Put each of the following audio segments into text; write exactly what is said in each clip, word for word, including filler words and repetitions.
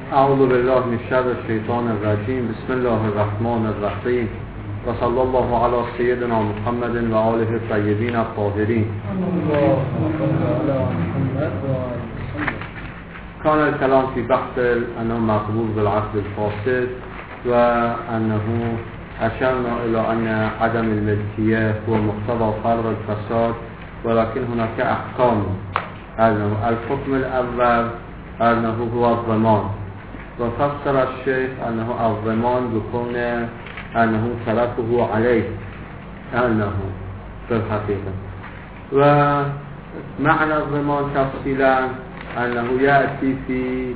اعوذ بالله من شر الشیطان الرجیم. بسم الله الرحمن الرحیم و صلی الله علی سیدنا محمد و آله الطیبین الطاهرین. كان الكلام في بحث أنه مقبول بالعقد الفاسد، وأنه أشرنا إلى أن عدم الملكية هو مقتضى فرض الفساد، ولكن هناك أحكام. أنه الحكم الأول أنه هو الضمان، وفسر الشيخ أنه الضمان بكون أنه تلفه عليه أنه في الحقيقة. ومعنى الضمان تفصيلا أنه يأتي في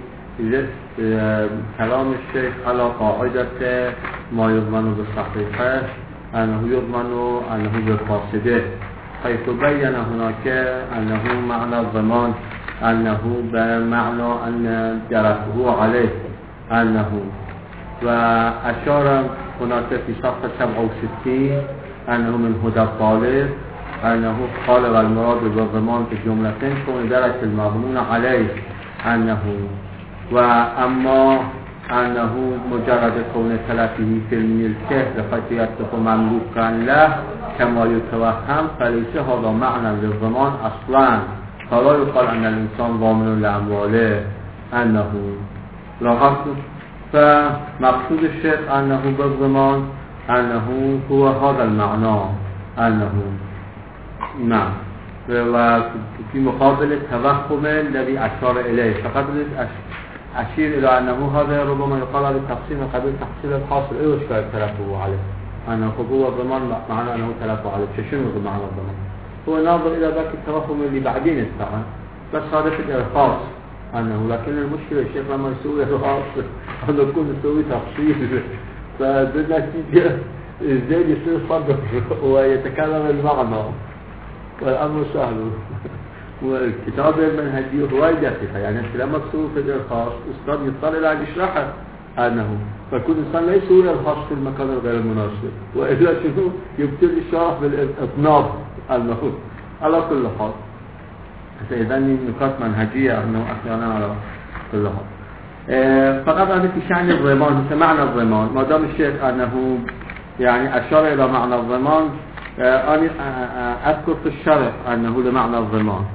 كلام الشيخ على قاعدة ما يضمن بالصحيحة أنه يضمن أنه بالفاسدة، حيث بين هناك أنه معنى الضمان أنه بمعنى أن جرته عليه أنه، وأشار هناك في صفحة سبعة وستين أنه من هدى الطالب أنه قال والمراد بالضمان في جملتين كون درجة المضمون عليه أنه، وأما أنه مجرد كون تلفه في الملكة لقد يتخذ مملوكا له كما يتوهم، فليس هذا معنى للضمان أصلا، فلا يقال أن الإنسان ضامن لأمواله أنه لاحظت. فمقصود الشيخ أنه بالضمان أنه هو هذا المعنى أنه نعم، وفي مقابل التوهم الذي أشار إليه. فقد أشير إلى أنه هذا ربما يقال على التقسيم قبل تحصيل الحاصل إيش كان تلفه عليه أنه هو الضمان معنى أنه تلفه عليه. شنو معنى الضمان؟ هو ناظر إلى ذاك التوهم اللي بعدين استعان، بس هذا في الإرخاص أنه، لكن المشكلة الشيخ لما يسوي إرخاص أنه يكون يسوي تفصيل، فبالنتيجة الزيد يصير صدق ويتكلم المعنى والأمر سهل. والكتاب المنهجي هو دقيقة، يعني أنت لما تسوي في الإرخاص أستاذ يطلع على يشرحه أنه، فكل إنسان لا يسوي الإرخاص في المكان الغير المناسب، وإلا شنو يبتدي الشرح بالإطناب أنه على كل حال. إذا نقاط منهجية أنه أحيانا على كل حال. اه فقط هذا في شأن الضمان، مثل معنى الضمان. ما دام الشيخ أنه يعني أشار إلى معنى الضمان، اه أنا أذكر في الشرح أنه لمعنى الضمان.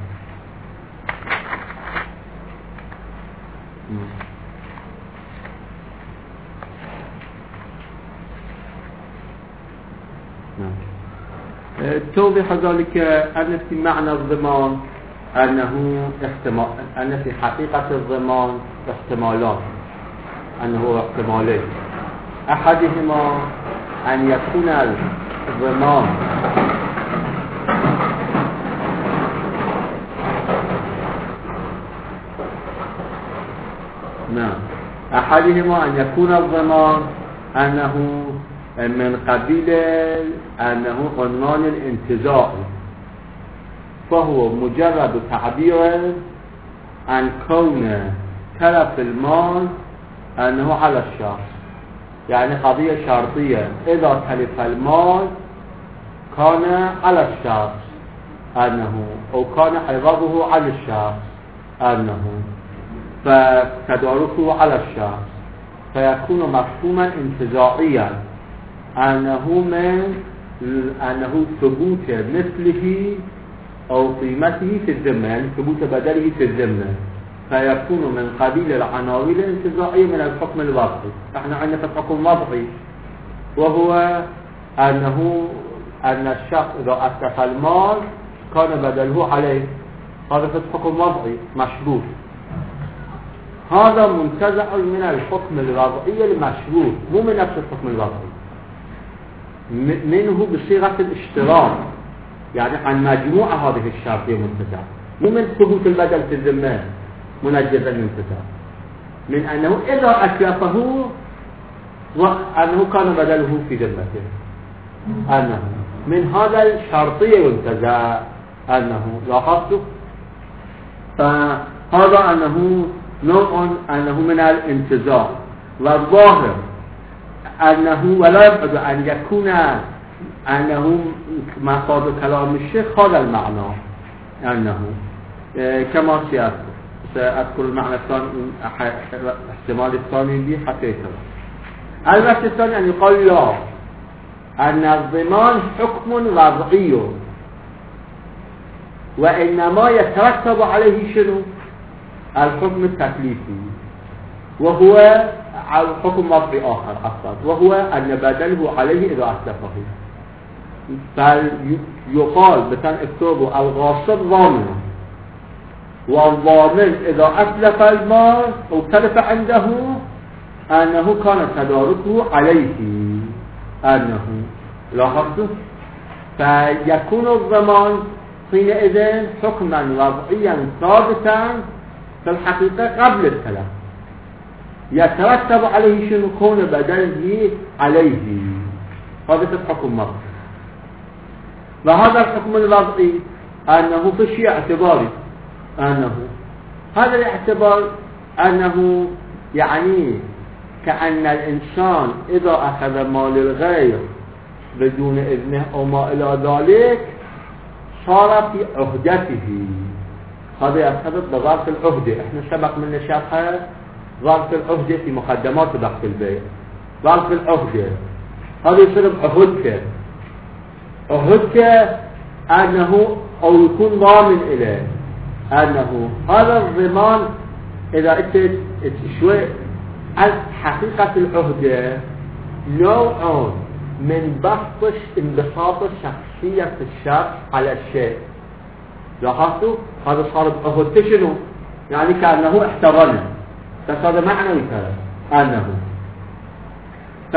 توضيح ذلك أن في معنى الضمان أنه احتمال، أن في حقيقة الضمان احتمالات، أنه احتمالين. أحدهما أن يكون الضمان نعم أحدهما أن يكون الضمان أنه من قبيل أنه عنوان الانتزاع، فهو مجرد تعبير عن كون تلف المال أنه على الشخص، يعني قضية شرطية، إذا تلف المال كان على الشخص أنه، أو كان حفظه على الشخص أنه، فتداركه على الشخص، فيكون مفهوما انتزاعيا أنه من أنه ثبوت مثله أو قيمته في الذمة، يعني ثبوت بدله في الذمة، فيكون من قبيل العناوين الانتزاعية من الحكم الوضعي. احنا عندنا في الحكم الوضعي وهو أنه أن الشخص إذا أتلف المال كان بدله عليه، هذا في الحكم الوضعي مشروط. هذا منتزع من الحكم الوضعي المشروط، مو من نفس الحكم الوضعي، منه بصيغة الاشتراك، يعني عن مجموعة هذه الشرطية منتزع، مو من ثبوت البدل في الذمة منجزا منتزع، من أنه إذا أتلفه وأنه كان بدله في ذمته، أنه من هذا الشرطية ينتزع أنه. لاحظت؟ فهذا أنه نوع أنه من الانتزاع، والظاهر أنه ولا يبعد أن يكون أنه مفاد كلام الشيخ هذا المعنى أنه كما سيأتي. سأذكر المعنى الثاني احتمال الثاني دي حتى يتبع. الوجه الثاني أن يقال لا، أن الضمان حكم وضعي وإنما يترتب عليه شنو؟ الحكم التكليفي، وهو حكم وضعي آخر أصلا، وهو أن بدله عليه إذا أتلفه. فيقال مثلا اكتبوا الغاصب ضامن، والضامن إذا أتلف المال أو تلف عنده أنه كان تداركه عليه، أنه لاحظتوا؟ فيكون الضمان حينئذ حكما وضعيا ثابتا في الحقيقة قبل التلف، يترتب عليه شنو؟ كون بدله عليه، هذا الحكم وضعي. وهذا الحكم الوضعي أنه في شيء اعتباري، أنه هذا الاعتبار أنه يعني كأن الإنسان إذا أخذ مال الغير بدون إذنه أو ما إلى ذلك صار في عهدته. هذا يرتبط بظرف العهدة، احنا سبق من شرحها ظرف العهدة في مقدمات بحث البيع. ظرف العهدة هذا يصير بعهدك، عهدك أنه أو يكون ضامن إليه، أنه هذا الضمان إذا أنت شوي حقيقة العهدة نوع من بسط انبساط شخصية الشخص على الشيء. لاحظتوا؟ هذا صار بعهدته شنو؟ يعني كأنه احتضنه، بس هذا معنوي كلام أنه ف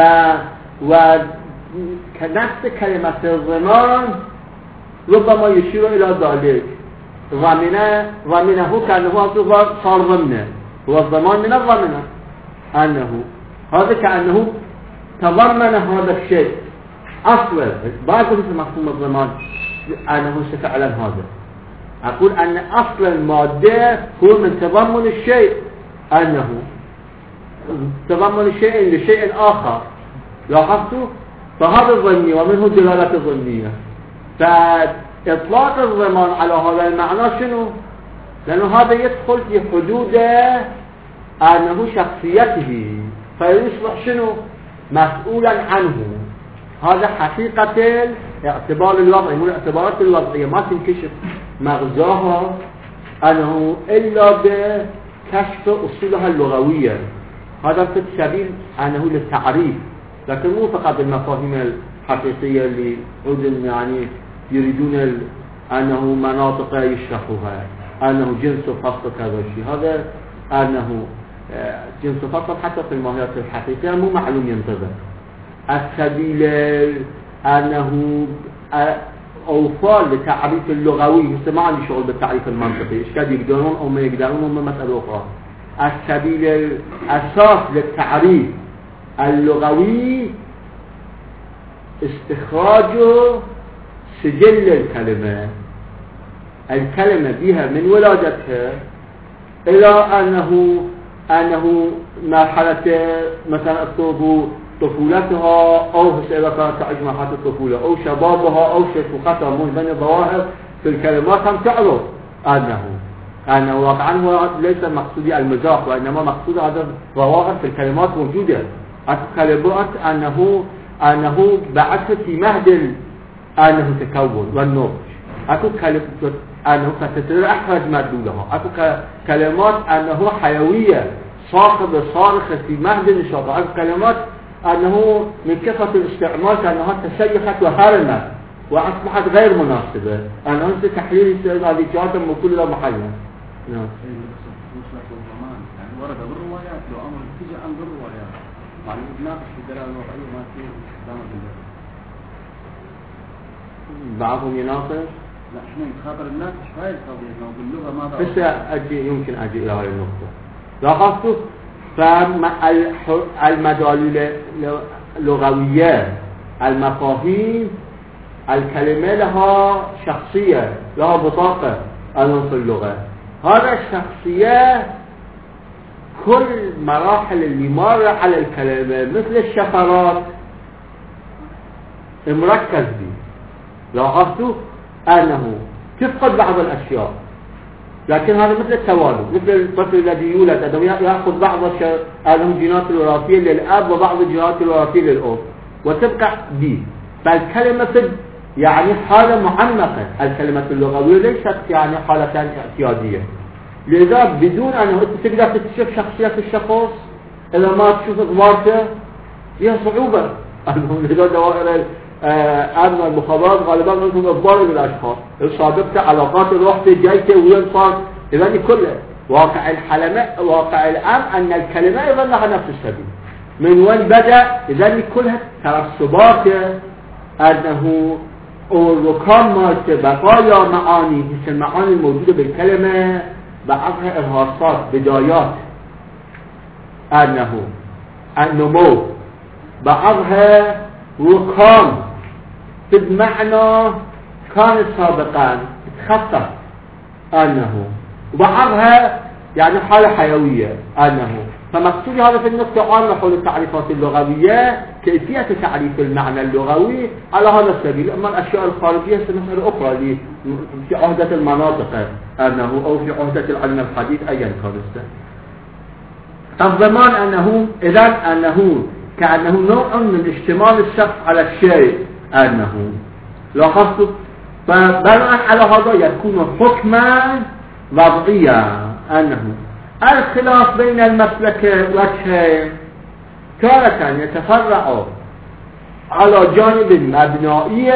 وكنفس كلمة الضمان ربما يشير إلى ذلك. ضمنه ضمنه كأنه صار ضمنه، هو الضمان من الضمنه، أنه هذا كأنه تضمن هذا الشيء أصلا. بعض مثل مفهوم الضمان أنه فعلا هذا، أقول أن أصل المادة هو من تضمن الشيء، أنه تضمن الشيء لشيء آخر. لاحظتوا؟ فهذا الظني ومنه دلالة الظنية. فإطلاق الضمان على هذا المعنى شنو؟ لأنه هذا يدخل في حدود أنه شخصيته، فيصبح شنو؟ مسؤولا عنه. هذا حقيقة الاعتبار الوضعي، مو الاعتبارات الوضعية ما تنكشف مغزاها أنه إلا بكشف أصولها اللغوية. هذا في سبيل أنه للتعريف، لكن مو فقط المفاهيم الحقيقية اللي عدن يعني يريدون أنه مناطق يشرحوها، أنه جنس فصل كذا شيء. هذا أنه جنس فصل حتى في الماهيات الحقيقية مو معلوم ينتظر. السبيل أنه أوفال للتعريف اللغوي، مثل ما عندي شغل بالتعريف المنطقي، إيش كاد يقدرون أو ما يقدرون هم مسألة أخرى. السبيل الأساس للتعريف اللغوي استخراج سجل الكلمة، الكلمة بها من ولادتها إلى أنه أنه مرحلة مثلا أكتب طفولتها أو إذا كانت تعيش مرحلة الطفولة أو شبابها أو شيخوختها، من بين الظواهر في الكلمات هم تعرف أنه أنه واقعا هو ليس مقصودي المزاح، وإنما مقصود هذا الظواهر في الكلمات موجودة. الكلمات أنه أنه بعث في مهد أنه تكون والنضج. أكو كلمات أنه ستتر أحرج مدلولها، أكو كلمات أنه حيوية صاخبة صارخة في مهد النشاط، أكو كلمات أنه من كثرة الاستعمال كأنها تسيخت وهرمت وأصبحت غير مناسبة، أنه أنت تحليل هذه جهات من كل محلة. نعم. يعني ورد بالروايات لو أمر تيجي عن بالروايات يعني ناقش في الدلالة الوضعية ما تصير استخدامها بالله. بعضهم يناقش؟ لا احنا نخاطر الناقش هاي القضية لو باللغة ماذا؟ بس أجي يمكن أجي إلى هذه النقطة. لاحظتوا؟ فالمدالول اللغوية، المفاهيم، الكلمة لها شخصية، لها بطاقة أيضا في اللغة. هذا الشخصية كل مراحل اللي مر على الكلمة مثل الشفرات مركز به. لاحظتوا أنه تفقد بعض الأشياء، لكن هذا مثل التوالد، مثل الطفل الذي يولد أنه يأخذ بعض الجينات الوراثية للأب وبعض الجينات الوراثية للأم وتبقى به. فالكلمة يعني حالة معمقة، الكلمة اللغوية ليست يعني حالة اعتيادية. لذا بدون أنه تقدر تكتشف شخصية الشخص إذا ما تشوف إخبارته فيها صعوبة. لذا دوائر أمن المخابرات غالبا منهم إخبار بالأشخاص، سابقته علاقات رحته جايته وين صار، إذا كله واقع الحلمة واقع الأمر أن الكلمة أيضا لها نفس السبيل. من وين بدأ؟ إذا كلها ترسباته أنه الركام مالته بقايا معاني، مثل المعاني الموجودة بالكلمة بعضها إرهاصات بدايات أنه النمو، بعضها ركام بمعنى كانت سابقا تخطط أنه، وبعضها يعني حالة حيوية أنه. فمقصود هذا في النقطة عامة حول التعريفات اللغوية، كيفية تعريف المعنى اللغوي على هذا السبيل. أما الأشياء الخارجية مسألة أخرى في عهدة المناطق أنه أو في عهدة العلم الحديث أيا كان. الضمان أنه إذن أنه كأنه نوع من اشتمال الشخص على الشيء أنه لاحظت. فبناء على هذا يكون حكما وضعيا أنه الخلاف بين المسلك وجهين تارة يتفرع على جانب مبنائي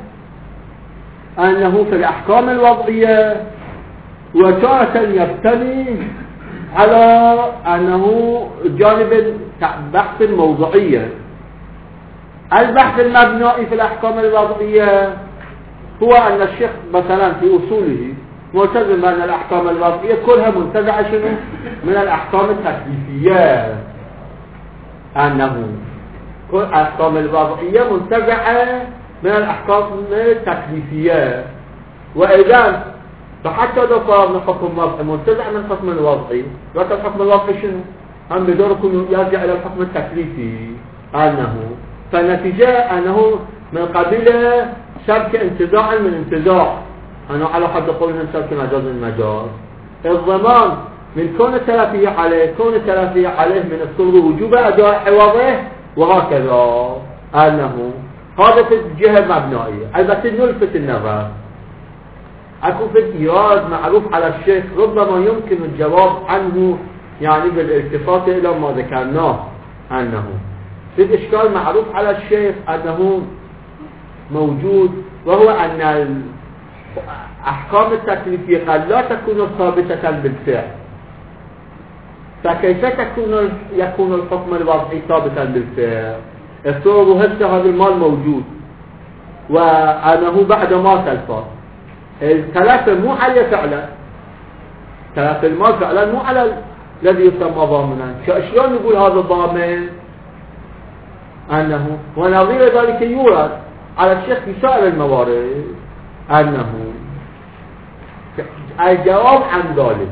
أنه في الأحكام الوضعية، وتارة يبتني على أنه جانب بحث موضوعية. البحث المبنائي في الأحكام الوضعية هو أن الشيخ مثلا في أصوله ملتزم بأن الأحكام الوضعية كلها منتزعة شنو؟ من الأحكام التكليفية، أنه كل الأحكام الوضعية منتزعة من الأحكام التكليفية. وإذا فحتى لو فرضنا حكم وضعي منتزع من الحكم الوضعي، لكن الحكم الوضعي شنو؟ هم بدور يكون يرجع إلى الحكم التكليفي أنه. فالنتيجة أنه من قبيل شبك انتزاع من انتزاع، أنه على حد قولهم شبك مجاز المجاز. الضمان من كون التلافية عليه، كون التلافية عليه من الصلب وجوب أداء عوضه وهكذا أنه. هذا في الجهة المبنائية. البته نلفت النظر أكو في إيراد معروف على الشيخ ربما يمكن الجواب عنه يعني بالالتفات إلى ما ذكرناه أنه في الإشكال معروف على الشيخ أنه موجود، وهو أن الأحكام التكليفية قد لا تكون ثابتة بالفعل، فكيف تكون يكون الحكم الوضعي ثابتا بالفعل؟ الصور هسه هذا المال موجود وأنه بعد ما تلفى الثلاثة مو عليه فعلا، ثلاثة المال فعلا مو على الذي يسمى ضامنا. شلون نقول هذا ضامن؟ أنه ونظير ذلك يورد على الشيخ في سائر الموارد أنه الجواب عن ذلك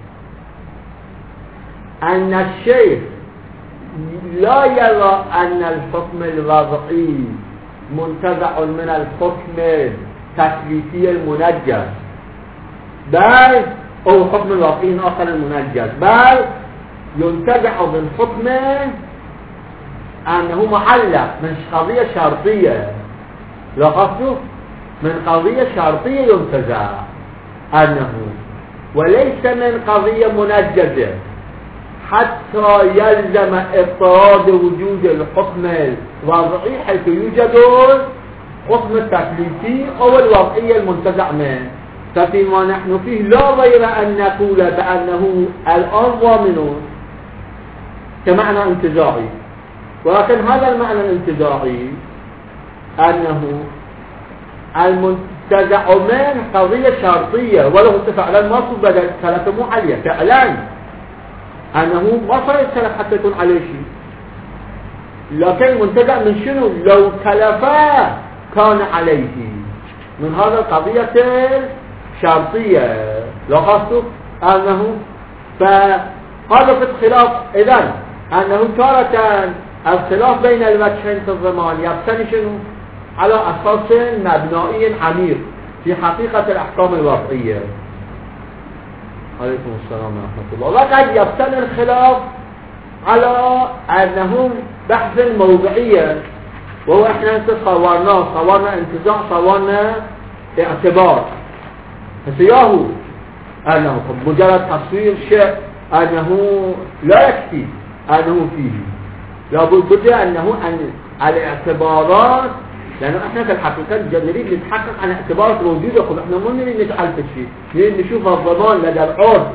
أن الشيخ لا يرى أن الحكم الوضعي منتزع من الحكم التكليفي المنجز، بل أو حكم الوضعي آخر المنجز، بل ينتزع من حكمه أنه معلق من قضية شرطية. لاحظتوا؟ من قضية شرطية ينتزع أنه، وليس من قضية منجزة حتى يلزم اضطراد وجود الحكم الوضعي حيث يوجد الحكم التكليفي أو الوضعي المنتزع منه. ففيما نحن فيه لا غير أن نقول بأنه الآن ضامن كمعنى انتزاعي، ولكن هذا المعنى الانتزاعي أنه المنتزع من قضية شرطية ولو فعلا ما صبت ثلاثة مو عليه فعلا أنه ما صار يتسلف حتى يكون عليه شيء، لكن المنتزع من شنو؟ لو تلفا كان عليه من هذا القضية الشرطية. لاحظتوا أنه فهذا في الخلاف. إذن أنه تارة الخلاف بين الوجهين في الضمان يبتني شنو؟ على أساس مبنائي عميق في حقيقة الأحكام الوضعية. عليكم السلام ورحمة الله. وقد يبتني الخلاف على أنه بحث موضعية، وهو احنا صورناه، صورنا انتزاع، صورنا اعتبار. فسياهو أنه مجرد تصوير شيء أنه لا يكفي أنه فيه، لابد أنه أن الاعتبارات، لأنه احنا في الحقيقة نريد نتحقق عن اعتبارات موجودة. خب احنا ما نريد نجعل في شيء، نريد نشوف الضمان لدى العرف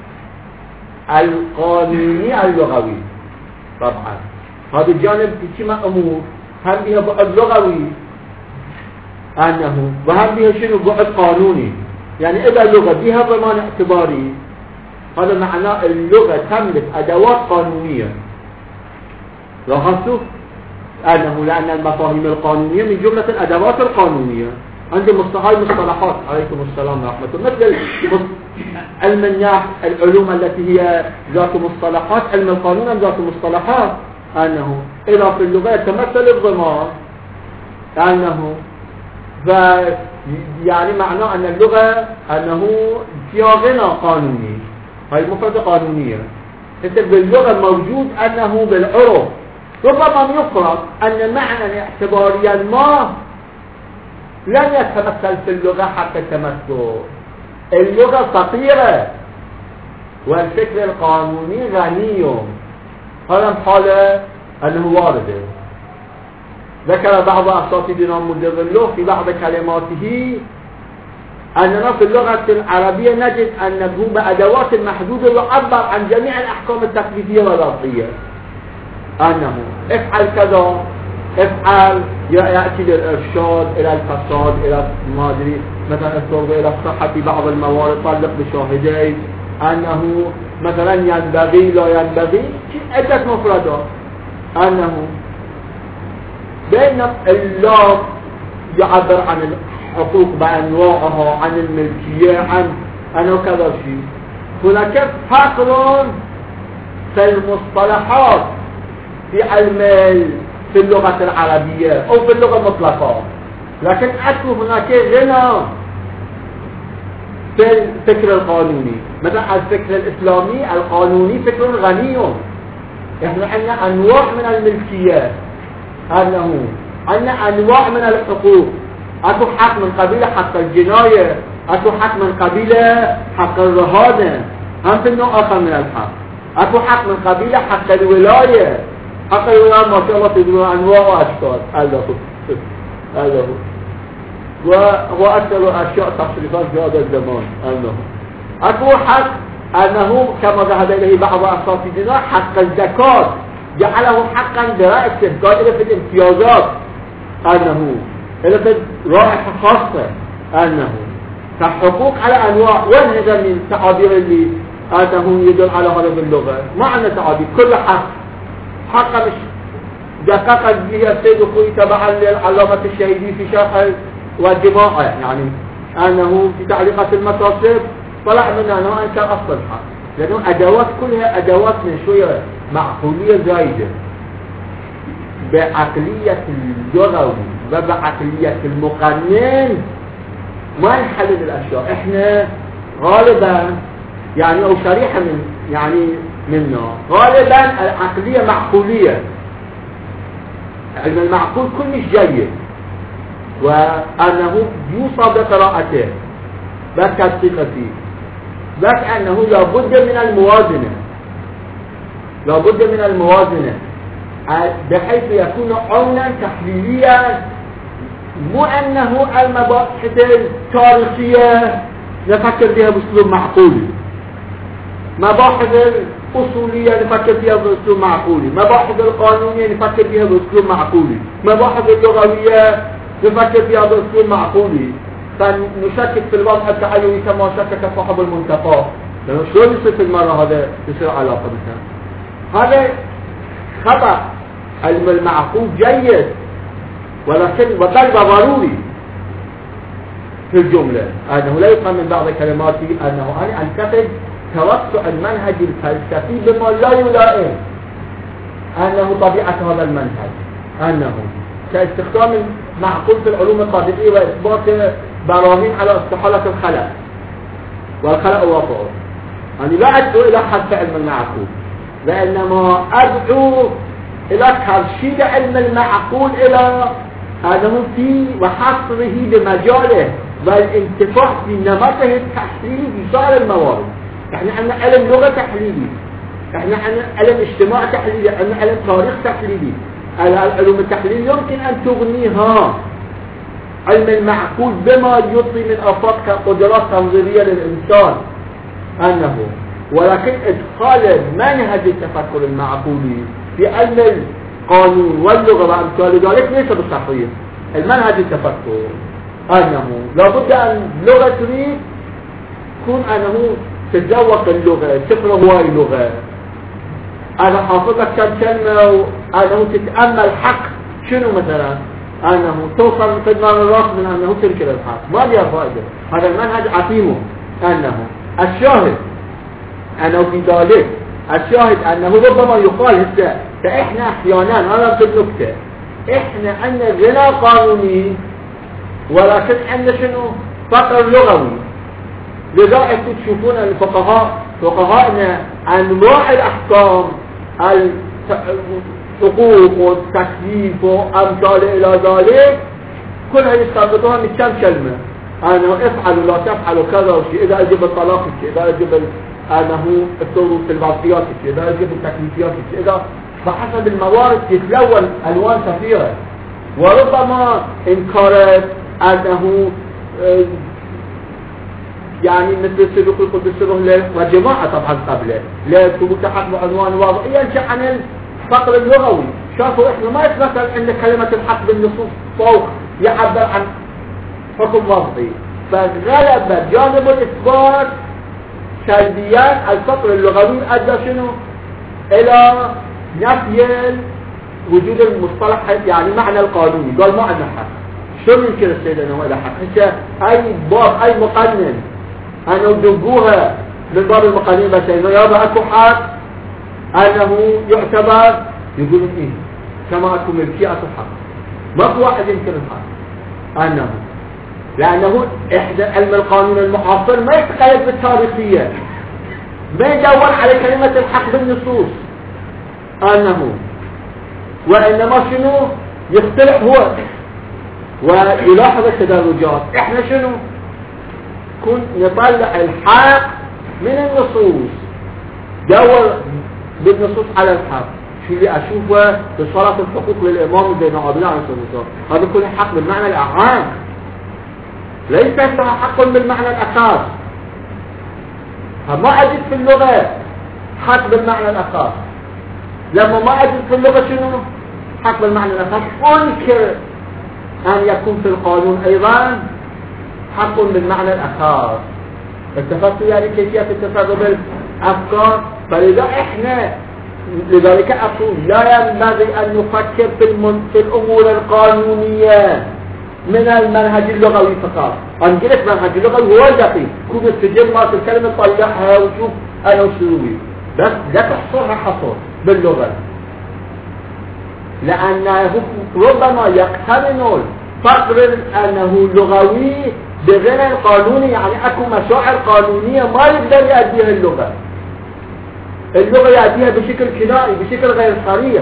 القانوني اللغوي. طبعا هذا الجانب في كما أمور هم بها بعد لغوي أنه، وهم بها شنو بعد قانوني. يعني إذا اللغة بها ضمان اعتباري، هذا معناه اللغة تملك أدوات قانونية. لاحظتوا أنه لأن المفاهيم القانونية من جملة الأدوات القانونية. عند مصطلحات مصطلحات عليكم السلام ورحمة الله، مثل علم النحو، العلوم التي هي ذات مصطلحات، علم القانون ذات مصطلحات. أنه إذا في اللغة يتمثل الضمان أنه يعني معناه أن اللغة أنه فيها غنى قانوني، هاي مفردة قانونية. مثل باللغة موجود أنه بالعرف ربما يفرض أن معنى اعتباريا ما لن يتمثل في اللغة حتى التمثل. اللغة خطيرة والفكر القانوني غني. هذا حالة أنه وارد. ذكر بعض أساتذتنا مدر اللغة في بعض كلماته أننا في اللغة العربية نجد أنه بأدوات محدودة يعبر عن جميع الأحكام التكليفية والوضعية. أنه افعل كذا، افعل يأتي للإرشاد إلى الفساد، إلى ما أدري مثلا التوبة إلى الصحة في بعض الموارد، طلق بشاهدين. أنه مثلا ينبغي لا ينبغي، عدة مفردات. أنه بين اللام يعبر عن الحقوق بأنواعها، عن الملكية، عن أنه كذا شيء. هناك فقر في المصطلحات في علم في اللغة العربية أو في اللغة المطلقة، لكن أكو هناك غنى في الفكر القانوني. مثلا الفكر الإسلامي القانوني فكر غني. إحنا عندنا أنواع من الملكيات، أنه عندنا أنواع من الحقوق. أكو حق من قبيل حق الجناية، أكو حق من قبيل حق الرهانة، هم في النوع آخر من الحق. أكو حق من قبيل حق الولاية. حق الولاية ما شاء الله تدرون أنواع وأشكال. هذا هو هذا هو وأكثر أشياء تصريفات في هذا الزمان. أنه أكو حق أنه كما ذهب إليه بعض أساتذتنا حق الزكاة، جعله حقا برأسه، قال إلى في الامتيازات، أنه إلى في رائحة خاصة، أنه كحقوق على أنواع. وين هذا من التعابير اللي أنه يدل على هذا باللغة؟ ما عندنا تعابير. كل حق حق مش دققت به السيد الخوي تبعا للعلامة الشهيدي في شرح والجماعة، يعني أنه في تعليقات المتصف طلع منها أنه أنكر أصل الحق، لأنه أدوات كلها أدوات من شوية معقولية زايدة بعقلية اللغوي وبعقلية المقنن ما نحلل الأشياء. إحنا غالبا يعني أو شريحة من يعني منا غالبا العقلية معقولية. علم المعقول كلش جيد، وأنه يوصى بقراءته بتدقيق فيه، بس أنه لابد من الموازنة، لابد من الموازنة بحيث يكون عونا تحليليا، مو أنه المباحث التاريخية نفكر بها بأسلوب معقولي، مباحث الأصولية نفكر فيها بأسلوب معقولي، مباحث القانونية نفكر فيها بأسلوب معقولي، مباحث اللغوية نفكر فيها بأسلوب معقولي، فنشكك في الوضع التعيني كما شكك صاحب المنتقى. لأنه شلون يصير في المرة هذا يصير علاقة مثلا؟ هذا خطأ. علم المعقول جيد، ولكن وبل ضروري في الجملة. أنه لا يفهم من بعض كلماتي أنه أنا أنتقد توسع المنهج الفلسفي بما لا يلائم أنه طبيعة هذا المنهج، أنه كاستخدام المعقول في العلوم الطبيعية وإثبات براهين على استحالة الخلق والخلق واقع. أنا لا أدعو إلى حذف علم المعقول، وإنما أدعو إلى ترشيد علم المعقول إلى أنه في وحصره بمجاله والانتفاع في نمطه التحليلي في سائر الموارد. احنا عندنا علم لغة تحليلي، احنا عندنا علم اجتماع تحليلي، عندنا علم تاريخ تحليلي. العلوم التحليل يمكن أن تغنيها علم المعقول بما يعطي من آفاق كقدرات تنظيرية للإنسان أنه، ولكن إدخال منهج التفكر المعقولي في علم القانون واللغة وأمثال ذلك ليس بالصحيح. المنهج التفكر أنه لابد أن لغة تريد تكون أنه تتذوق اللغة، تقرأ هواي لغة، أنا حافظك كم كلمة، أنه تتأمل حق شنو مثلا، أنه توصل في دماغ الراس من أنه تنكر الحق، ما لها فائدة. هذا المنهج عتيمه. أنه الشاهد أنه في ذلك الشاهد أنه ربما يقال هسه فإحنا أحيانا أنا في النكتة إحنا عندنا غنى قانوني ولكن عندنا شنو فقر لغوي. لذلك تشوفون الفقهاء فقهاءنا أنواع الأحكام الحقوق والتكليف وأمثال إلى ذلك كلها يستنبطوها من كم كلمة، أنه افعلوا لا تفعلوا كذا وشيء، إذا أجب الطلاق شيء، إذا أجب أنه الثروة الوصيات شيء، إذا أجب التكليفيات شيء، إذا فحسب الموارد تتلون ألوان كثيرة. وربما انكرت أنه يعني مثل سلوك القدس السلوك وجماعة طبعا قبله لا ثبوت حق عنوان واضح ينشأ عن الفقر اللغوي. شافوا احنا ما يتمثل ان كلمة الحق بالنصوص فوق يعبر عن حكم وضعي، فغلب جانب الاثبات سلبيات الفقر اللغوي ادى شنو الى نفي وجود المصطلح يعني معنى القانوني. قال ما عندنا حق. شو يمكن السيد انه هذا حق؟ انت اي باب اي مقنن انه دقوها من باب المقننين بس انه يابا اكو حق انه يعتبر يقولون ايه كما اكو ملكية اكو حق. ما في واحد يمكن الحق انه لانه احدى علم القانون المعاصر ما يتقيد بالتاريخية، ما يدور على كلمة الحق بالنصوص انه، وانما شنو يختلف هو ويلاحظ التدرجات. احنا شنو كن نطلع الحق من النصوص، دور بالنصوص على الحق. شو اللي اشوفه في صلاة الحقوق للامام زين العابدين عليه الصلاة والسلام، هذا كل حق بالمعنى الاعام، ليس لها حق بالمعنى الاساس. ما اجد في اللغة حق بالمعنى الاساس، لما ما اجد في اللغة شنو حق بالمعنى الاساس انكر أن يكون في القانون أيضا حق بالمعنى الأساس. اتفقتوا يعني كيفية التصرف بالأفكار؟ فلذا إحنا لذلك أقول لا ينبغي أن نفكر في, المن... في الأمور القانونية من المنهج اللغوي فقط. أنا قلت منهج اللغوي هو الدقيق، كون السجل ما الكلمة طلعها وشوف أنا وشروي، بس لا تحصرها حصر باللغة، لأنه ربما يقترن فقر أنه لغوي بغير القانوني، يعني أكو مشاعر قانونية ما يقدر يؤديها اللغة. اللغة يؤديها بشكل كنائي بشكل غير صريح،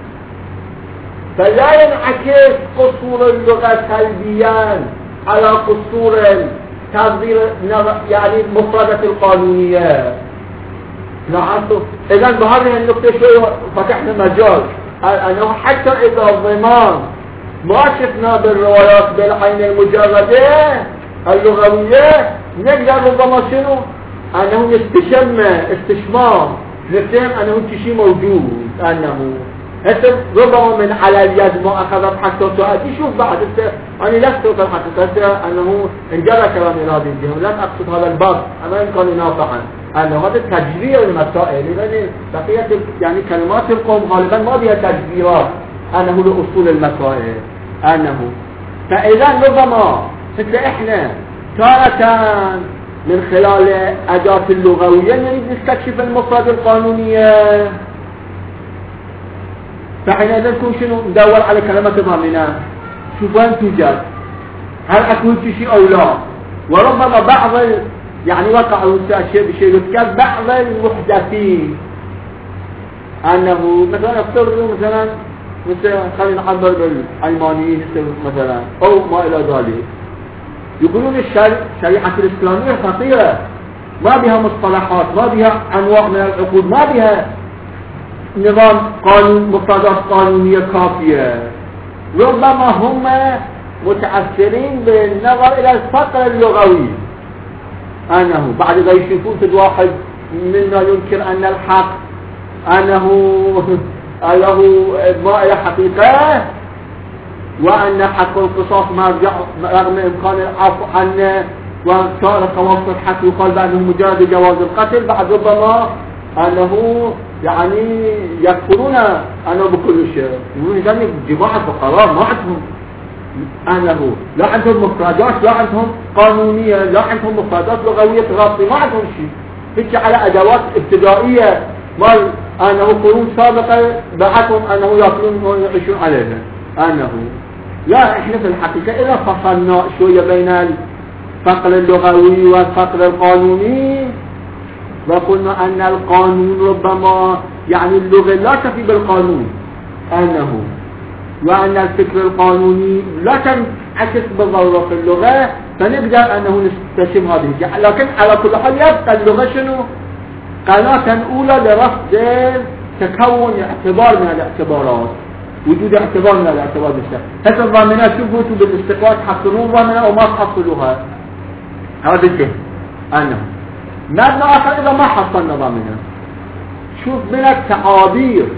فلا ينعكس قصور اللغة سلبيا على قصور تنظير يعني مفردة القانونية. لاحظتوا؟ إذن بهذه النقطة شوي فتحنا مجال أنه حتى إذا الضمان ما شفنا بالروايات بالعين المجردة اللغوية نقدر ربما شنو أنه يستشم استشمام نفهم أنه شيء موجود، أنه هسه ربما من على اليد ما أخذت حتى تؤدي. شوف بعد أنا لا أستوصل حتى أنه انجرى كلامي هذه الجهة، لا أقصد هذا الباب أما إن كان نافعا أنه هذا تجريع المسائل، لأن بقية يعني كلمات القوم غالبا ما بها تجريرات أنه لأصول المسائل أنه. فإذا ربما حتى إحنا تارة من خلال أداة اللغوية نريد نستكشف المفرد القانونية، فحينئذ نكون شنو ندور على كلمة ضامنة، شوف وين توجد، هل أكون شيء أو لا. وربما بعض يعني وقع شيء بشيء كبعض المحدثين، أنه مثلا افترضوا مثلا مثلا خلينا نعبر بالعلمانيين مثلا أو ما إلى ذلك، يقولون الشريعة الإسلامية خطيرة، ما بها مصطلحات، ما بها أنواع من العقود، ما بها نظام قانون مقتضيات قانونية كافية. ربما هم متأثرين بالنظر إلى الفقر اللغوي، أنه بعد ذلك يشوفون في واحد منا ينكر أن الحق أنه له ما إلى حقيقة، وأن حق القصاص مرجع رغم إمكان العفو عنه، وكان توسط الحق يقال بأنه مجرد جواز القتل، بعد ربما أنه يعني يكفرون أنه بكل شيء. يقولون ذلك جماعة فقراء ما عندهم أنه لا عندهم مفردات، لا عندهم قانونية، لا عندهم مفردات لغوية تغطي، ما عندهم شيء، هيك على أدوات ابتدائية مال أنه قرون سابقة بعثهم أنه يأكلون ويعيشون عليها. أنه لا، إحنا في الحقيقة إذا فصلنا شوية بين الفقر اللغوي والفقر القانوني، وقلنا أن القانون ربما يعني اللغة لا تفي بالقانون، أنه وأن الفكر القانوني لا تنعكس بالضرورة في اللغة، فنقدر أنه نستشم هذه. لكن على كل حال يبقى اللغة شنو؟ قناة أولى لرفض تكون اعتبار من الاعتبارات، وجود اعتبار من الاعتبارات. هسه الضامنات شوفوا بالاستقلال تحصلون ضامنة أو ما تحصلوها، هذا الشيء. أنه مبنى آخر إذا ما حصلنا ضامنة، شوف من التعابير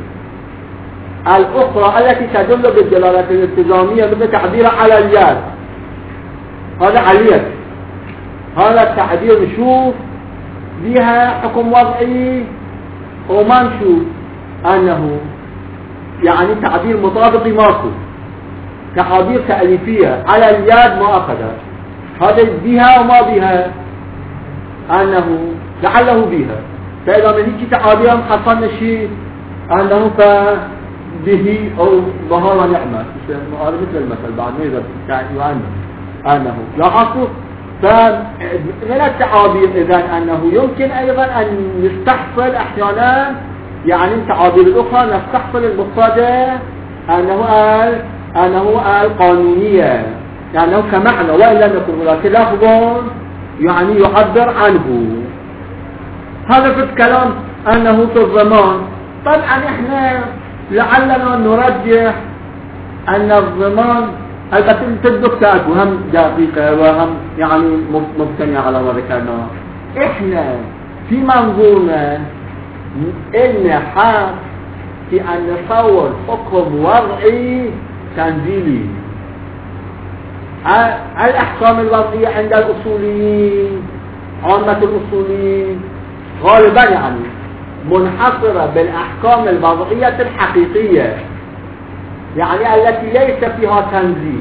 الأخرى التي تدل بالدلالة الالتزامية مثل تعبير على اليد، هذا على اليد، هذا التعبير نشوف بها حكم وضعي وما نشوف أنه يعني تعبير مطابق ماكو، تعابير تأليفية على اليد ما أخذها، هذا بها وما بها، أنه لعله بها. فإذا من هيك تعابير حصلنا شيء أنه فبه أو ظهر نعمة، هذا مثل المثل بعد ما يقدر يعني أنه لاحظوا. فمن التعابير إذن أنه يمكن أيضا أن نستحصل أحيانا يعني التعابير الأخرى نستحصل المفردة أنه قال أنه قال قانونية، يعني أنه كمعنى وإن لم يكن هناك لفظ يعني يعبر عنه. هذا في الكلام أنه في الضمان. طبعا إحنا لعلنا نرجح أن الضمان البته تدك وهم دقيقة وهم يعني مبتنية على ما ذكرناه. إحنا في منظورنا إن حق في أن نصور حكم وضعي تنزيلي. الأحكام الوضعية عند الأصوليين عامة الأصوليين غالبا يعني منحصرة بالأحكام الوضعية الحقيقية، يعني التي ليس فيها تنزيل.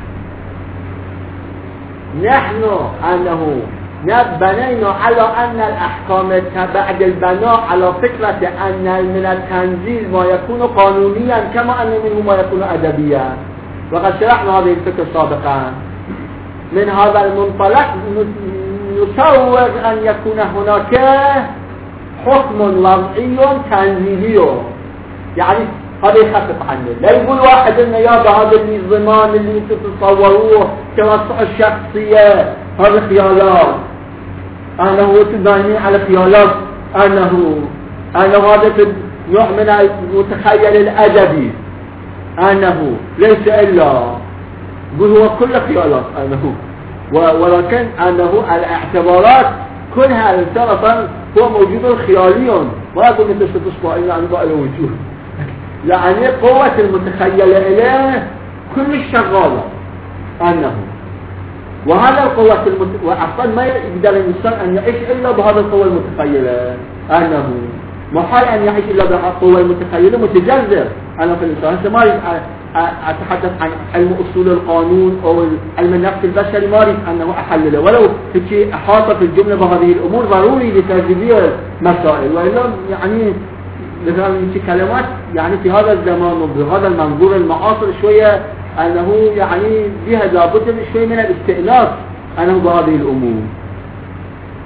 نحن أنه بنينا على أن الأحكام بعد البناء على فكرة أن من التنزيل ما يكون قانونيا كما أن منه ما يكون أدبيا، وقد شرحنا هذه الفكرة سابقا. من هذا المنطلق نصور أن يكون هناك حكم وضعي تنزيلي، يعني هذا يخفف عنه. لا يقول واحد إنه يا هذا النظام اللي انتم تتصوروه توسع الشخصية هذا خيالات، أنه تبني على خيالات، أنه أنه هذا نوع من المتخيل الأدبي، أنه ليس إلا يقول هو كل خيالات، أنه ولكن أنه الاعتبارات كلها الترفا هو موجود خيالي، ما يقول أنت ستصبح إلا أن بقى له وجود، يعني قوة المتخيلة إليه كل الشغالة. أنه وهذا القوة المت... وأصلا ما يقدر الإنسان أن يعيش إلا بهذا القوة المتخيلة، أنه محال أن يعيش إلا بالقوة المتخيلة متجذر. أنا في الإنسان هسه ما أريد أتحدث عن علم أصول القانون أو علم النفس البشري، ما أريد أنه أحلله، ولو هيك أحاط في الجملة بهذه الأمور ضروري لتجزئة مسائل، وإلا يعني مثلا كلمات يعني في هذا الزمان وبهذا المنظور المعاصر شوية أنه يعني بها لابد شوية من الاستئناس أنه بهذه الأمور.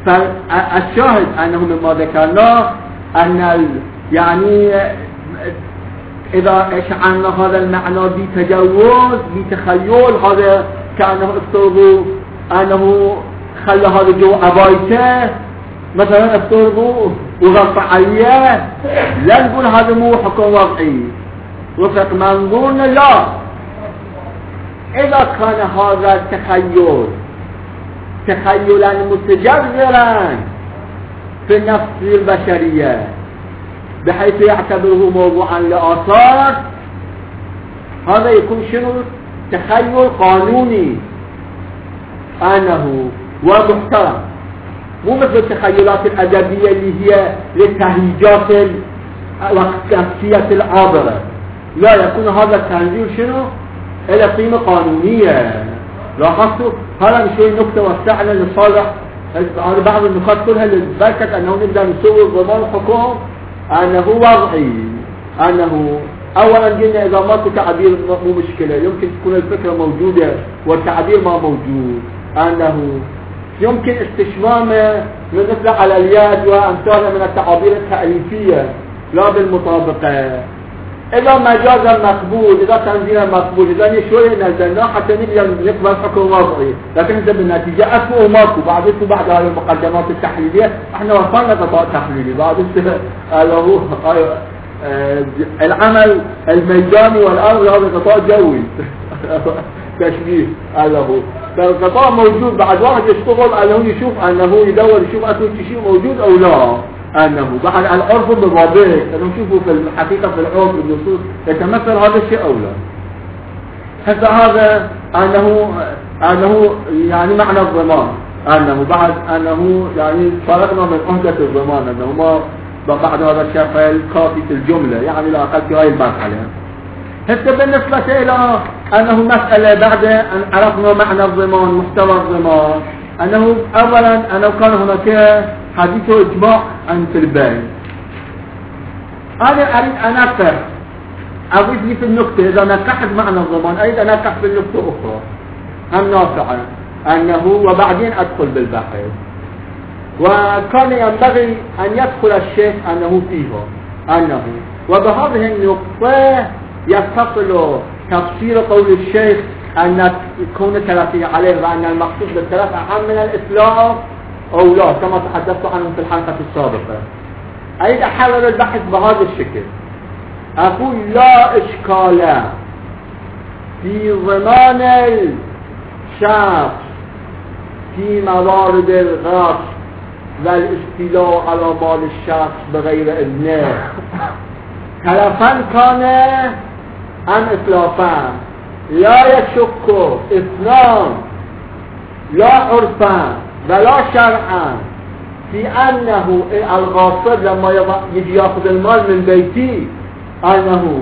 فالشاهد أنه مما ذكرناه أن ال... يعني إذا أشعرنا هذا المعنى بتجوز بتخيل هذا كأنه افترضوا أنه خلى هذا جو عبايته مثلا افترضوا وغطى عليه، لا نقول هذا مو حكم وضعي. وفق منظورنا لا، إذا كان هذا التخيل تخيلا متجذرا في النفس البشرية بحيث يعتبره موضوعا لآثار، هذا يكون شنو؟ تخيل قانوني أنه ومحترم، مو مثل التخيلات الأدبية اللي هي للتهيجات النفسية العابرة. لا، يكون هذا التنزيل شنو؟ إلى قيمة قانونية. لاحظتوا هذا شوي نكتة وسعنا لصالح بعض النقاط كلها اللي ذكرت أنه نبدأ نسوي ضمان الحكم أنه وضعي، أنه أولا قلنا إذا ماكو تعبير مو مشكلة، يمكن تكون الفكرة موجودة والتعبير ما موجود، أنه يمكن استشمامه من مثل على اليد وأمثالها من التعابير التأليفية لا بالمطابقة. إذا مجازا مقبول، إذا تنزيلا مقبول، إذا شوية نزلنا حتى نقدر نقبل حكم وضعي، لكن إذا بالنتيجة أكو ماكو بعد بعد هذه المقدمات التحليلية احنا وصلنا قطاع تحليلي بعد هو العمل الميداني والأرض هذا قطاع جوي تشبيه هو فالقطاع موجود. بعد واحد يشتغل أنه يشوف أنه يدور يشوف أكو شيء موجود أو لا، أنه بعد العرف بالضبط أنه نشوفه في الحقيقة في العرف بالنصوص يتمثل هذا الشيء أو لا. حتى هذا أنه أنه يعني معنى الضمان، أنه بعد أنه يعني فرقنا من عهدة الضمان، أنه ما بعد هذا الشيء كافي في الجملة، يعني لا أقل في هاي المرحلة. حتى بالنسبة إلى أنه مسألة بعد أن عرفنا معنى الضمان محتوى الضمان، أنه أولا أنه كان هناك حديث إجماع عن البين. أنا أريد أن أنقح أضيف لي في النقطة إذا نقحت معنى الضمان أريد أن أنقح في النقطة أخرى هم نافعة، أنه وبعدين أدخل بالبحث. وكان ينبغي أن يدخل الشيخ أنه فيها أنه وبهذه النقطة يتصل تفسير قول الشيخ أن يكون ثلاثية عليه وأن المقصود بالثلاث أهم من الإسلام أو لا كما تحدثت عنه في الحلقة السابقة. أريد أحرر البحث بهذا الشكل، أقول لا إشكال في ضمان الشخص في موارد الغصب والاستيلاء على مال الشخص بغير إذنه، تلفا كان أم إتلافا، لا يشك إثنان لا عرفا ولا شرعا في أنه الغاصب لما يجي يأخذ المال من بيتي أنه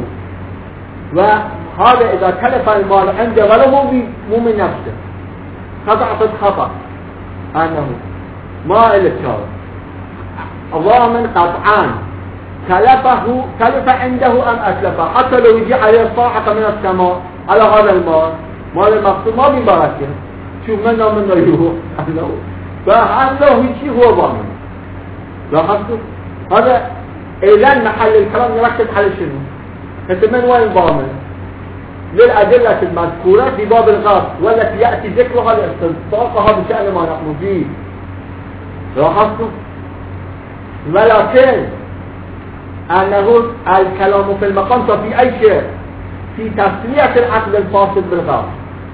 وهذا إذا تلف المال عنده ولا مو من نفسه خطأ في الخطأ أنه ما إلتشار الضامن قطعان تلفه تلف عنده أم أتلفه، حتى لو يجي عليه صاعقة من السماء على هذا المال مال المقصود ما بيباركه، شوف منا منا يروح أنه فأنه يجي هو ضامن. لاحظتوا هذا إعلان محل الكلام نركز على شنو؟ أنت من وين ضامن؟ للأدلة المذكورة في باب الغصب والتي يأتي ذكرها لاستنطاقها بشأن ما نحن فيه. لاحظتوا؟ ولكن أنه الكلام في المقام في أي شيء في تسمية العقد الفاسد بالغصب.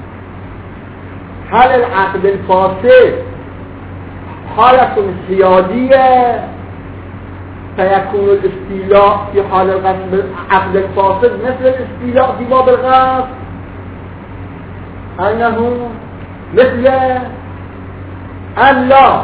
هل العقد الفاسد حالة سيادية فيكون الاستيلاء في حال الغصب العقد الفاسد مثل الاستيلاء في باب الغصب؟ أنه مثل أم لا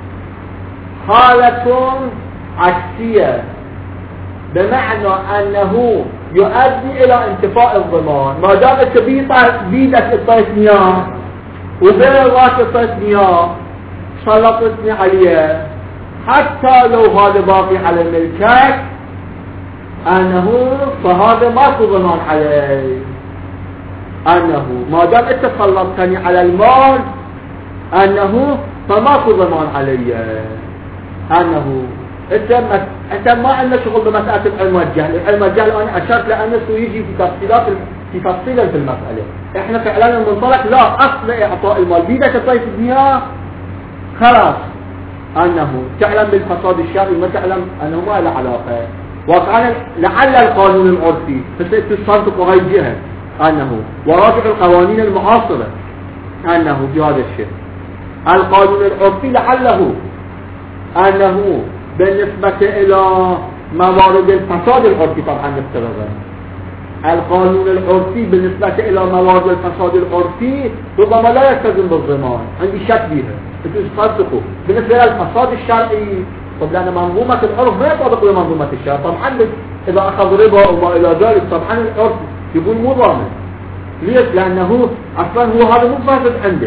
حالة عكسية بمعنى أنه يؤدي إلى انتفاء الضمان ما دامت بيدك الطيسنيان وبين راس الطيسنيان سلطتني عليه حتى لو هذا باقي على الملكك أنه فهذا ماكو ضمان عليه، أنه ما دام انت سلطتني على المال أنه فماكو ضمان علي أنه أنت أنت ما عندنا شغل بمسألة العلم والجهل. العلم والجهل أنا أشرت لأنه يجي في تفصيلات في تفصيلا في المسألة. إحنا فعلا المنطلق لا أصل إعطاء المال بيدك تطيف الدنيا خلاص أنه تعلم بالفساد الشرعي ما تعلم أنه ما له علاقة. وكان لعل القانون العرفي تصدق هاي الجهة أنه وراجع القوانين المعاصرة أنه في هذا الشيء القانون العرفي لعله أنه بالنسبة إلى موارد الفساد العرفي طبعا نفترض القانون العرفي بالنسبة إلى موارد الفساد العرفي ربما لا يلتزم بالضمان. عندي شك بها انتوا تصدقوا بالنسبة للفساد الشرعي. طب لأن منظومة العرف ما يطابق لمنظومة الشرع. طبعا إذا أخذ ربا وما إلى ذلك طبعا العرف يقول مو ضامن. ليش؟ لأنه أصلا هو هذا مو فاسد عنده.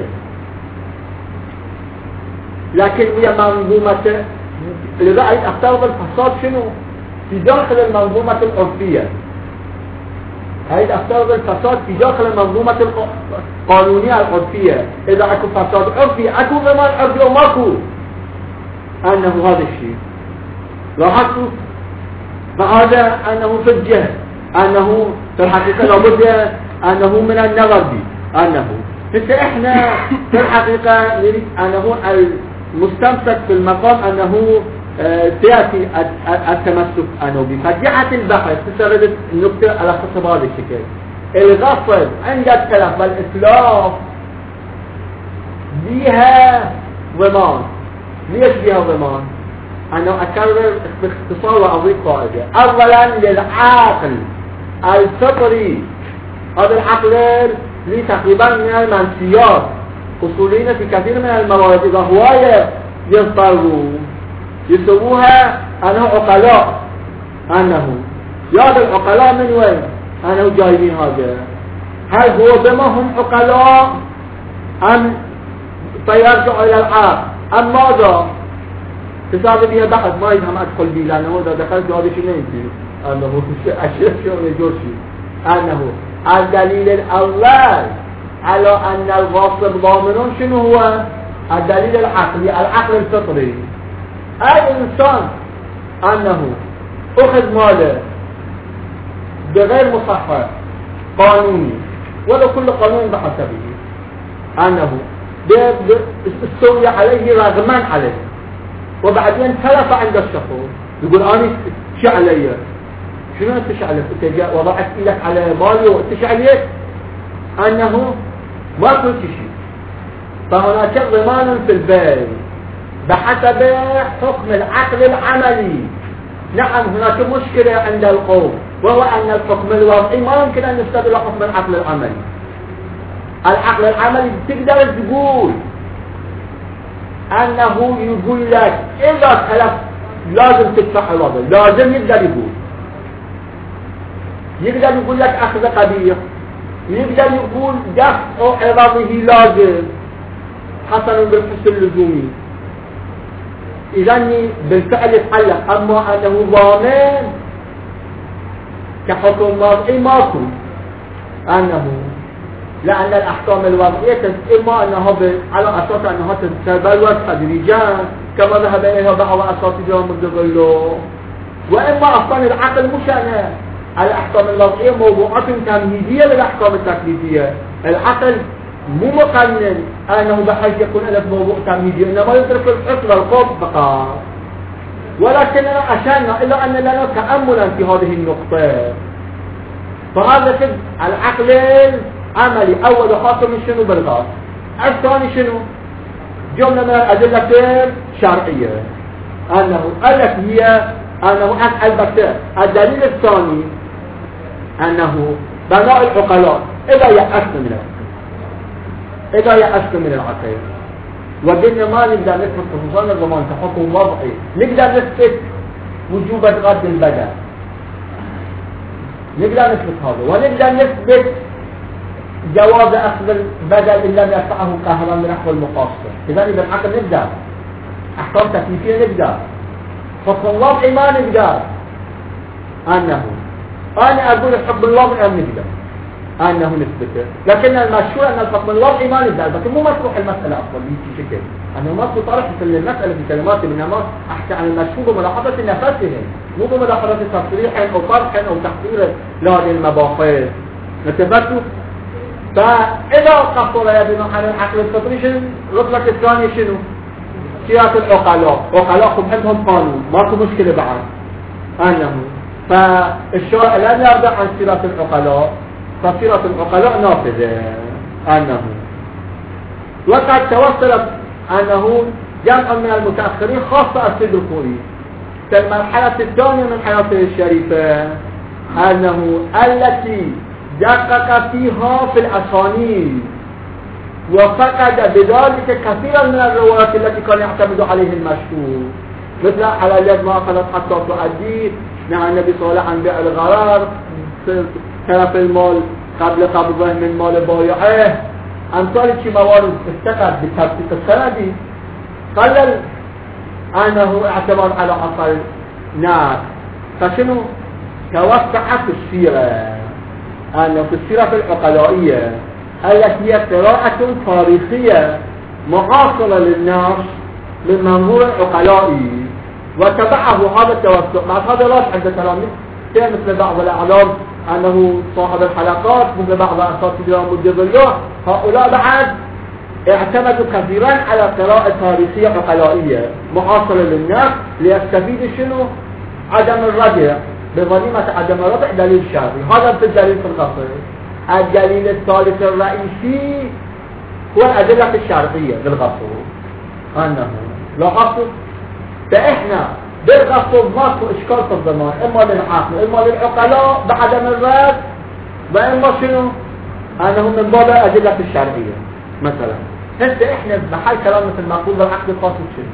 لكن هي منظومة إذا رأيت أفترض الفساد شنو؟ في داخل المنظومة العرفية. هيدا أفترض الفساد في داخل المنظومة القانونية العرفية. إذا أكو فساد عرفي أكو ضمان عرفي أو ماكو أنه هذا الشيء لاحظتوا. فهذا أنه في الجهة أنه في الحقيقة لابد أنه من النظر به أنه حتى إحنا في الحقيقة نريد أنه المستمسك في المقام أنه سيأتي التمسك أنه بفجعة البحث تسرد النقطة على حسب هذا الشكل. الغصب عند التلف والإتلاف بها ضمان. ليش بها ضمان؟ أنه أكرر باختصار وأضيف قاعدة. أولا للعقل الفطري هذا العقل لي تقريبا من المنسيات أصوليين في كثير من الموارد إذا هواية يضطروا يسووها أنه عقلاء أنه يا العقلاء من وين؟ أنه جايبين هذا. هل هو بما هم عقلاء أم فيرجع إلى العقل أم ماذا؟ تساعد بها بحث ما يفهم أدخل به لأنه إذا دخلت هذا شيء نيجي أنه أشياء شيء يجوز شيء أنه الدليل الأول على أن الغاصب ضامن شنو هو؟ الدليل العقلي العقل الفطري. أي إنسان أنه أخذ ماله بغير مصحح قانوني ولا كل قانون بحسبه أنه استولي عليه رغما عليه وبعدين تلف عند الشخص يقول أنا شو علي؟ شنو انت شو عليك؟ انت جاء وضعت ايدك على مالي وانت شو عليك؟ أنه ما كل شيء. فهناك ضمان في البيع بحسب حكم العقل العملي. نعم هناك مشكلة عند القوم وهو أن الحكم الوضعي ما يمكن أن يستدل حكم العقل العملي. العقل العملي تقدر تقول أنه يقول لك إذا تلف لازم تدفع الوضع لازم يقدر يقول يقدر يقول لك أخذ قبيح يقدر يقول دفع عوضه لازم حسن بالحس اللزومي. إذن بالفعل يتعلق. أما أنه ضامن كحكم وضعي ماكو أنه لأن الأحكام الوضعية إما أنها على أساس أنها تتبلور تدريجيا كما ذهب إليها بعض أساتذة مدغلو وإما أصلا العقل مش أنا الأحكام الوضعية موضوعات تمهيدية للأحكام التكليفية. العقل مو مقنن أنه بحاجة يكون له موضوع تمهيدي إنما يترك الحكم والقوم فقط. ولكننا أشرنا إلى أن لنا تأملا في هذه النقطة. فهذا كده العقل عملي أول خاصة من شنو بالغاز. الثاني شنو؟ جملة من الأدلة الشرعية أنه قال لك هي أنه البتة الدليل الثاني أنه بناء العقلاء إذا يأسن من العقل إذا يأسن من العقل وقلنا ما نقدر نثبت خصوصا الضمان كحكم وضعي نقدر نثبت وجوب غض البدن نقدر نثبت هذا ونقدر نثبت جواز أخذ البدل إن لم يدفعه قهرا من نحو المقاصة. إذا إذا العقل نقدر أحكام تكليفية نقدر حكم وضعي ما نقدر أنه أنا أقول الحكم الوضعي أم نقدر أنه نثبته. لكن المشهور أن الحكم الوضعي ما نقدر لكن مو مسروح المسألة أصلا بهيك شكل أنا ما أطرح في المسألة بكلمات إنما أحكي عن المشهور بملاحظة نفسهم مو بملاحظة تصريح أو طرح أو تحقير لهذه المباحث. اتفقتوا؟ فإذا قصر يدنا عن العقل الفطري شنو؟ الرتبة الثانية شنو؟ سيرة العقلاء، عقلاء عندهم قانون، ماكو مشكلة بعد. أنه فالشرع لن يرجع عن سيرة العقلاء، فسيرة العقلاء نافذة. أنه وقد توصلت أنه جمع من المتأخرين خاصة السيد الخوري في المرحلة الثانية من حياته الشريفة أنه التي دقق فيها في الأسانيد وفقد بذلك كثيرا من الروايات التي كان يعتمد عليه المشهور مثل على اليد ما أخذت حتى تؤدي مع النبي صلى الله عليه وسلم عن بيع الغرر طرف المال قبل قبضه من مال بائعه أمثال شي موارد استقر بتثبيت السندي قلل أنه اعتمد على أصل نار. فشنو توسعت السيرة أنه في السيرة العقلائية التي هي قراءة تاريخية معاصرة للناس من منظور عقلائي وتبعه هذا التوسع. مع هذا لا عند تلاميذ مثل بعض الأعلام أنه صاحب الحلقات مثل بعض أساتذة مدبرية هؤلاء بعد اعتمدوا كثيرا على قراءة تاريخية عقلائية معاصرة للناس ليستفيد شنو؟ عدم الردع بظنيمة عدم الردع دليل شرعي. هذا الدليل في القصر. الدليل الثالث الرئيسي هو الأدلة الشرعية للغصب. أنه لاحظتوا فإحنا بالغصب ماكو إشكال في الضمان إما للعقل إما للعقلاء بعدم الرد وإما شنو؟ أنه من باب الأدلة الشرعية. مثلا هسه إحنا بحال كلام مثل ما قلنا العقد الفاسد شنو؟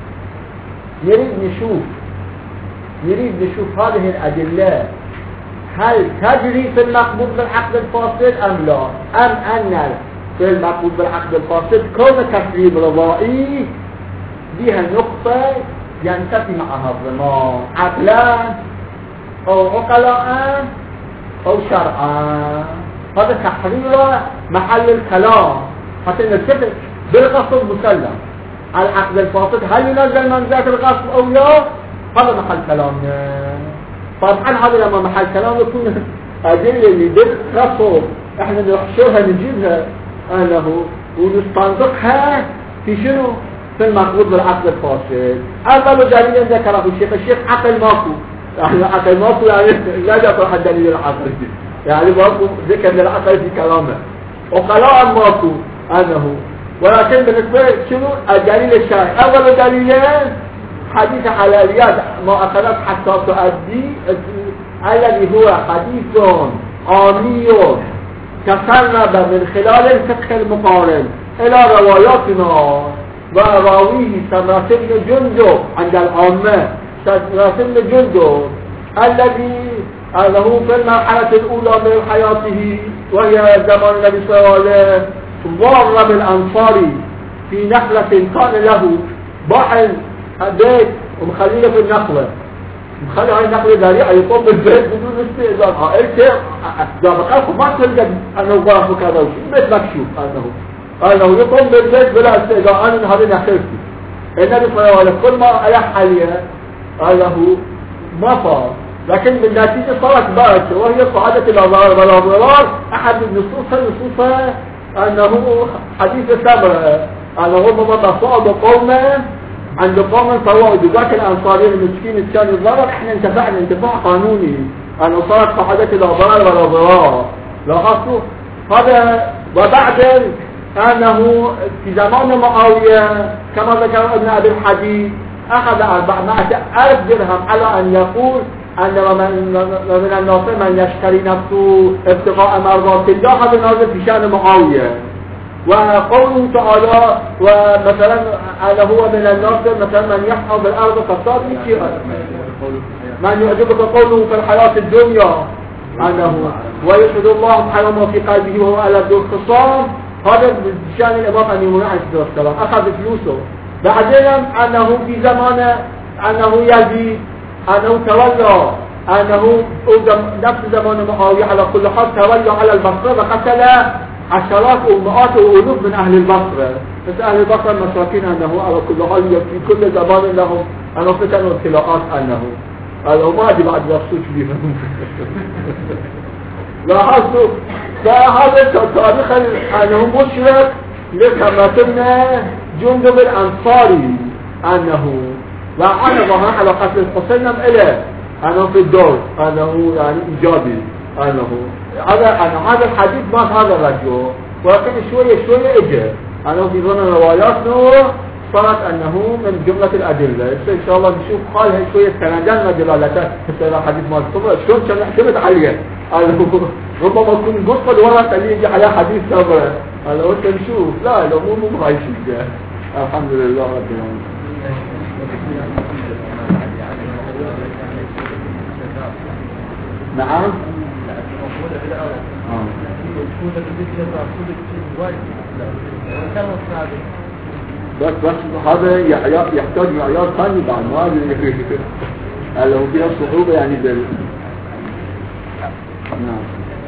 نريد نشوف نريد نشوف هذه الأدلة هل تجري في المقبول بالعقد الفاسد أم لا؟ أم أن في المقبول بالعقد الفاسد كون تسريب رضائي بها نقطة ينتفي معها الضمان عقلا أو عقلاء أو شرعا. هذا تحرير محل الكلام حتى نتفق بالغصب مسلم على العقد الفاسد هل ينزل منزلة الغصب أو لا؟ هذا محل كلامنا. طبعا هذا لما محل كلام يكون أدلة اللي بالغصب احنا نحشرها نجيبها أنه ونستنطقها في شنو؟ في المقبول بالعقد الفاسد. أول دليل ذكره الشيخ الشيخ عقل ماكو يعني عقل ماكو يعني لا يطرح الدليل العقل يعني ماكو ذكر للعقل في كلامه وقلاء ماكو أنه ولكن بالنسبة شنو الدليل الشرعي. أول دليلين حديث على اليد ما أخذت حتى تؤدي الذي هو حديث عامي تسرب من خلال الفقه المقارن إلى رواياتنا وراويه سمرة بن جندب عند العامة سمرة بن جندب الذي له في المرحلة الأولى من حياته وهي زمان النبي صلى الله عليه وسلم ضار بالأنصاري في نخلة كان له باحث بيت ومخليه في النخلة مخلي هاي النخلة ذريعة يقوم بالبيت بدون استئذان. قلت إذا بقاكم ما تلقى أنه ضرب كذا وشي البيت مكشوف أنه أنه يقوم بالبيت بلا استئذان أنا هذه نخلتي. النبي صلى الله عليه وسلم كل ما ألح عليها أنه ما صار لكن بالنتيجة صارت بركة وهي صعدت إلى ضرر ولا ضرار. أحد النصوص النصوص أنه حديث سمرة أنه هم تصاعدوا قوما عند قوم سواء بذاك الأنصاريين المسكين كانوا الضرر احنا انتفعنا انتفاع قانوني أنه صارت صعدت إلى ضرر ولا ضرار. لاحظتوا هذا. وبعد أنه في زمان معاوية كما ذكر ابن أبي الحديد أخذ أربعمائة ألف درهم على أن يقول أن من الناس من يشتري نفسه ابتغاء مرضات الله. هذا نازل في شأن معاوية. وقوله تعالى ومثلا أنا هو من الناس مثلا من يحفظ بالأرض فالصاد من يعجبك قوله في الحياة الدنيا أنه ويشهد الله حرمه في قلبه وهو على ذو الخصام. هذا بشأن الإمام أمير عليه الصلاة والسلام أخذ فلوسه. بعدين أنه في زمان أنه يزيد أنه تولى أنه نفس زمان معاوية على كل حال تولى على البصرة وقتل عشرات ومئات وألوف من أهل البصرة مثل أهل البصرة المساكين أنه على كل حال في كل زمان لهم أنه فتنوا ابتلاءات أنه قالوا ما دي بعد يفصوش بيهم لاحظتوا فهذا تاريخ أنه مشرك لكما قلنا جندب الأنصاري أنه وعن ظهر على قتل الحسين إليه أنه في الدور أنه يعني إيجابي أنه هذا هذا الحديث ما هذا الرجل ولكن شوية شوية إجا أنه في ضمن الروايات نور صارت أنه من جملة الأدلة إن شاء الله نشوف قال شوية كنجان دلالته في الحديث ما ذكر شلون كان اعتمد عليه ربما يكون قصة الورقة اللي يجي على حديث سابق قال وانت نشوف لا لا مو مو هاي شيء الحمد لله رب العالمين. نعم بس بس هذا يحتاج معيار ثاني بعد ما ادري هل هو فيها صعوبة يعني بال نعم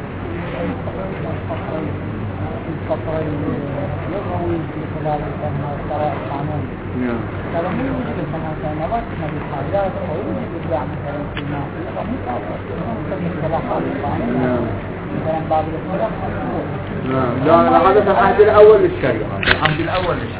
القطر يغوي في خلال القراءة القانون نعم هذا مو مشكلة كما كان رأسنا بالحاجات أو يرجع مثلا في الناحية هذا مو قاطع من اصطلاحات القانون مثلا بعض الاختلاف نعم لا هذا في العهد الأول للشريعة العهد الأول للشريعة